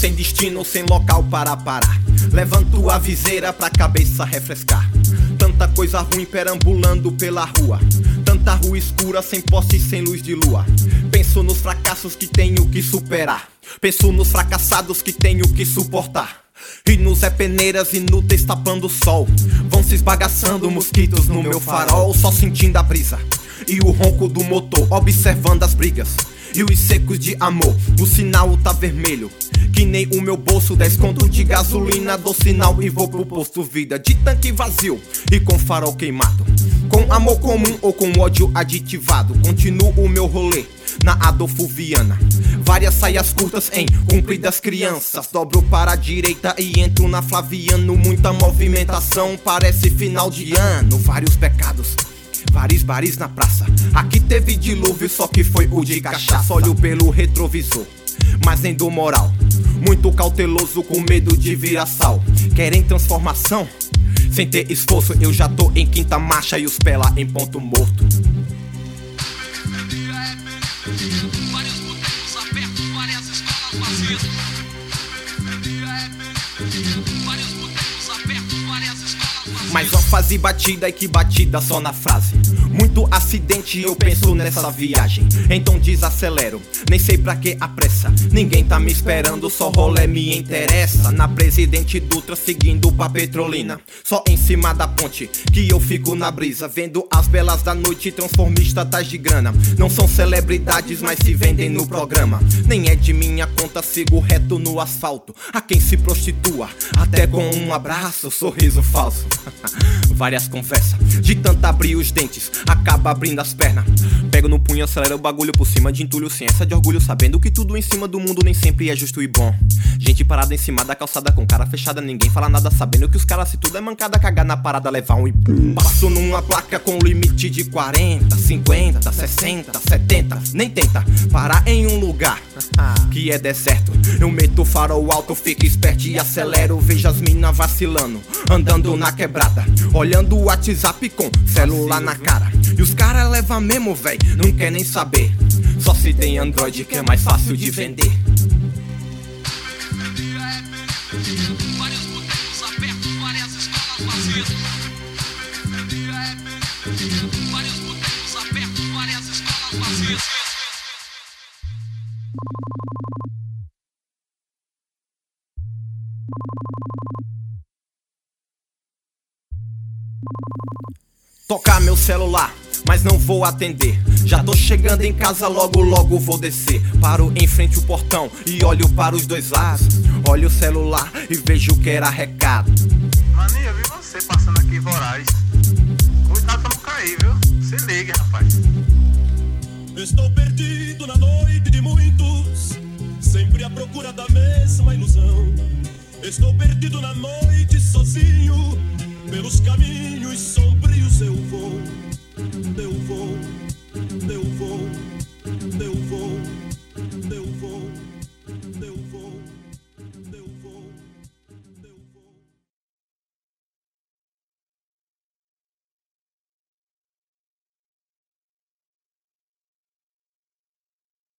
sem destino, sem local para parar. Levanto a viseira pra cabeça refrescar. Tanta coisa ruim perambulando pela rua, tanta rua escura, sem poste, sem luz de lua. Penso nos fracassos que tenho que superar, penso nos fracassados que tenho que suportar. E nos peneiras inúteis tapando o sol, vão se esbagaçando mosquitos no meu farol. Só sentindo a brisa e o ronco do motor, observando as brigas e os secos de amor. O sinal tá vermelho, que nem o meu bolso. 10 conto de gasolina, dou sinal e vou pro posto. Vida de tanque vazio e com farol queimado, com amor comum ou com ódio aditivado. Continuo o meu rolê na Adolfo Viana, várias saias curtas em compridas crianças. Dobro para a direita e entro na Flaviano. Muita movimentação, parece final de ano. Vários pecados, vários bares na praça. Aqui teve dilúvio, só que foi o de cachaça. Olho pelo retrovisor, mas nem dou moral. Muito cauteloso, com medo de virar sal. Querem transformação? Sem ter esforço, eu já tô em quinta marcha e os pé lá em ponto morto. Vários botecos abertos, várias escolas vazias. Vários botecos abertos, várias escolas vazias. Mais uma fase batida e que batida só na frase. Muito acidente, eu penso nessa viagem, então desacelero, nem sei pra que a pressa. Ninguém tá me esperando, só rolê me interessa. Na Presidente Dutra, seguindo pra Petrolina, só em cima da ponte que eu fico na brisa, vendo as belas da noite, transformistas tais de grana. Não são celebridades, mas se vendem no programa. Nem é de minha conta, sigo reto no asfalto. A quem se prostitua, até com um abraço, sorriso falso. Várias conversas, de tanto abrir os dentes, acaba abrindo as pernas. Pego no punho, acelera o bagulho por cima de entulho, ciência de orgulho, sabendo que tudo em cima do mundo nem sempre é justo e bom. Gente parada em cima da calçada com cara fechada, ninguém fala nada, sabendo que os caras, se tudo é mancada, cagar na parada, levar um e pum. Passo numa placa com limite de 40, 50, 60, 70. Nem tenta parar em um lugar que é deserto. Eu meto o farol alto, fico esperto e acelero. Vejo as minas vacilando, andando na quebrada, olhando o WhatsApp com celular na cara. E os caras levam mesmo, véi, não quer nem saber. Só se tem Android que é mais fácil de vender. Vários botecos abertos, várias escolas vazias. Vários botecos abertos, várias escolas vazias. Tocar meu celular, mas não vou atender. Já tô chegando em casa, logo logo vou descer. Paro em frente ao portão e olho para os dois lados. Olho o celular e vejo que era recado. Maninho, eu vi você passando aqui voraz. Cuidado pra não cair, viu? Se ligue, rapaz. Estou perdido na noite de muitos, sempre à procura da mesma ilusão. Estou perdido na noite sozinho, pelos caminhos sombrios eu vou.